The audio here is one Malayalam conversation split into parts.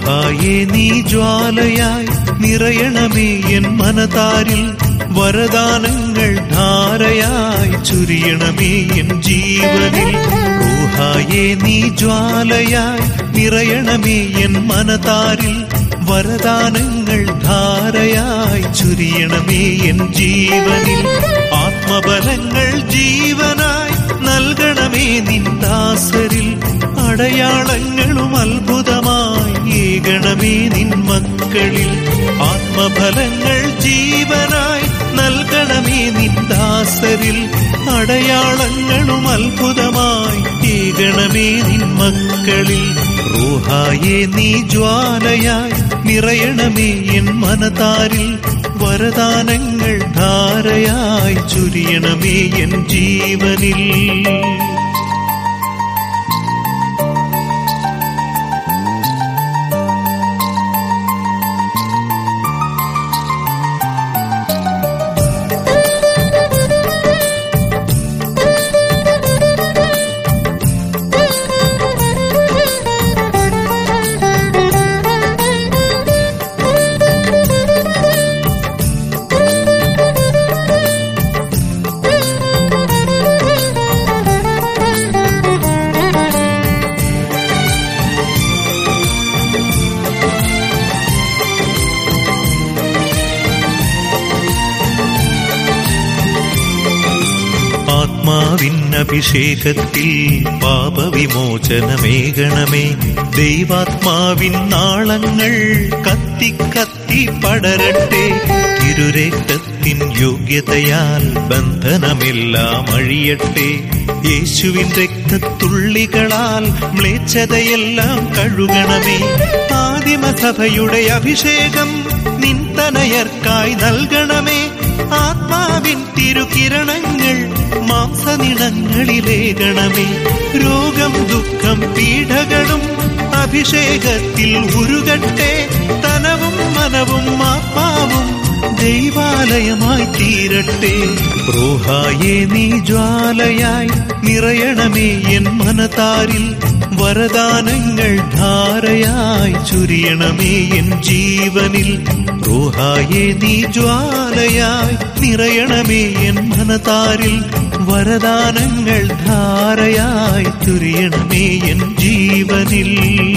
റൂഹായേ നീ ജ്വാലയായി നിറയണമേ എൻ മനതാരിൽ, വരദാനങ്ങൾ ധാരയായി ചുരിയണമേ എൻ ജീവനിൽ. റൂഹായേ നീ ജ്വാലയായി നിറയണമേ എൻ മനതാരിൽ, വരദാനങ്ങൾ ധാരയായി ചുരിയണമേ എൻ ജീവനിൽ. ആത്മബലങ്ങൾ ജീവനായി നൽകണമേ നിൻ ദാസരിൽ, അടയാളങ്ങളും അത്ഭുതമായി ഏകണമേ നിൻ മക്കളിൽ. ആത്മഫലങ്ങൾ ജീവനായി നൽകണമേ നിൻ ദാസരിൽ, അടയാളങ്ങളും അത്ഭുതമായി ഏകണമേ നിൻ മക്കളിൽ. റൂഹായേ നീ ജ്വാലയായി നിറയണമേ എൻ മനതാരിൽ, വരദാനങ്ങൾ ധാരയായി ചുരിയണമേ എൻ ജീവനിൽ. ആത്മാവിന്നഭിഷേകത്തിൽ പാപവിമോചനമേകണമേ, ദൈവാത്മാവിൻ നാളങ്ങൾ കത്തി കത്തി പടരട്ടെ. തിരുരക്തത്തിൻ യോഗ്യതയാൽ ബന്ധനമെല്ലാം അഴിയട്ടെ. യേശുവിൻ രക്തത്തുള്ളികളാൽ മ്ലേച്ഛതയെല്ലാം കഴുകണമേ. ആദിമസഭയുടെ അഭിഷേകം നിൻ തനയർക്കായി നൽകണമേ. ആത്മാവിൻ തിരുകിരണങ്ങൾ മാംസനിണങ്ങളിലേകണമേ. രോഗം ദുഃഖം പീഡകളും അഭിഷേകത്തിൽ ഉരുകട്ടെ. തനവും മനവും ആത്മാവും ദൈവാലയമായി തീരട്ടെ. റൂഹായേ നീ ജ്വാലയായി നിറയണമേ എൻ മനതാരിൽ, വരദാനങ്ങൾ ധാരയായി ചുരിയണമേ എൻ ജീവനിൽ. റൂഹായേ നീ ജ്വാലയായി നിറയണമേ എൻ മനതാരിൽ, വരദാനങ്ങൾ ധാരയായി ചുരിയണമേ എൻ ജീവനിൽ.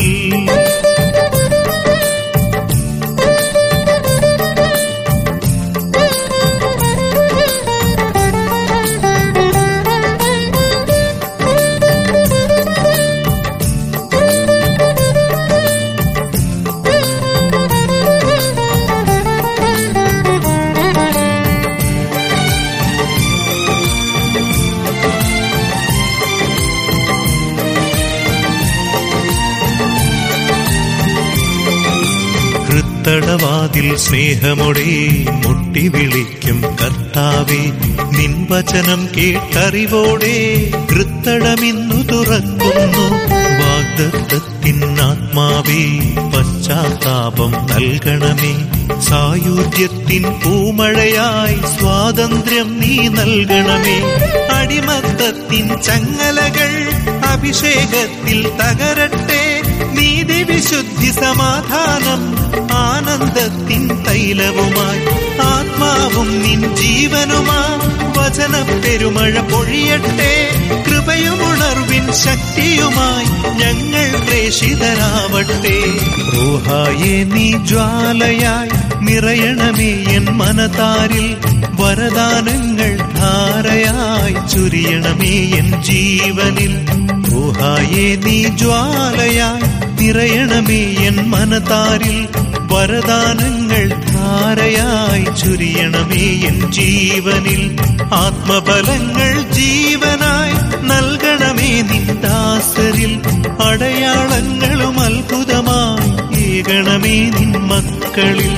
തടവാതിൽ സ്നേഹമോടെ മുട്ടി വിളിക്കും കർത്താവേ, നിൻ വചനം കേട്ടറിവോടെ ഹൃത്തടമിന്നു തുറക്കുന്നു. വാഗ്ദത്തത്തിൻ ആത്മാവേ പശ്ചാത്താപം നൽകണമേ. സായുജ്യത്തിൻ പൂമഴയായി സ്വാതന്ത്ര്യം നീ നൽകണമേ. അടിമത്തത്തിൻ ചങ്ങലകൾ അഭിഷേകത്തിൽ തകരട്ടെ. നീതി വിശുദ്ധി സമാധാനം ആനന്ദത്തിൻ തൈലവുമായി, ആത്മാവും നിൻ ജീവനുമാ വചന പെരുമഴ പൊഴിയട്ടെ. കൃപയും ഉണർവിൻ ശക്തിയുമായി ഞങ്ങൾ പ്രേഷിതരാവട്ടെ. റൂഹായേ നീ ജ്വാലയായി നിറയണമേ എൻ മനതാരിൽ, വരദാനങ്ങൾ ധാരയായി ചുരിയണമേ എൻ ജീവനിൽ. റൂഹായേ നീ ജ്വാലയായി നിറയണമേ എൻ മനതാരിൽ, വരദാനങ്ങൾ ധാരയായി ചുരിയണമേ എൻ ജീവനിൽ. ആത്മബലങ്ങൾ ജീവനായി നൽകണമേ നിൻ ദാസരിൽ, അടയാളങ്ങളും അത്ഭുതമായി ഏകണമേ നിൻ മക്കളിൽ.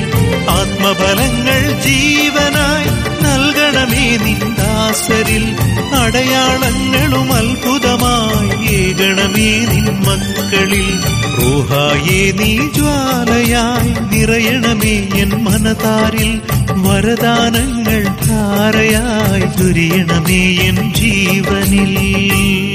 ആത്മബലങ്ങൾ ജീവനായി നൽകണമേ നിൻ ദാസരിൽ, അടയാളങ്ങളും അത്ഭുതമായി ഏകണമേ നിൻ മക്കളിൽ. റൂഹായേ നീ ജ്വാലയായി നിറയണമേ എൻ മനതാരിൽ, വരദാനങ്ങൾ ധാരയായി ചുരിയണമേ എൻ ജീവനിൽ.